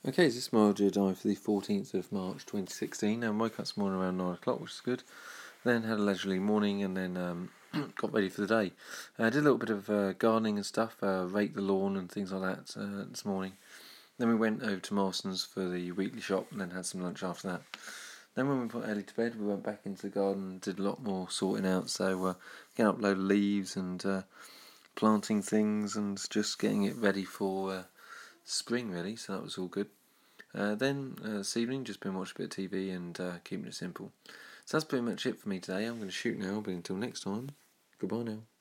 Okay, this is my audio diary for the 14th of March 2016. I woke up this morning around 9 o'clock, which is good. Then had a leisurely morning and then got ready for the day. I did a little bit of gardening and stuff, raked the lawn and things like that this morning. Then we went over to Marston's for the weekly shop and then had some lunch after that. Then when we put Ellie to bed, we went back into the garden and did a lot more sorting out. So getting up a load of leaves and planting things and just getting it ready for spring, really. So that was all good. Then this evening, just been watching a bit of TV and keeping it simple. So that's pretty much it for me today. I'm going to shoot now, but until next time, goodbye now.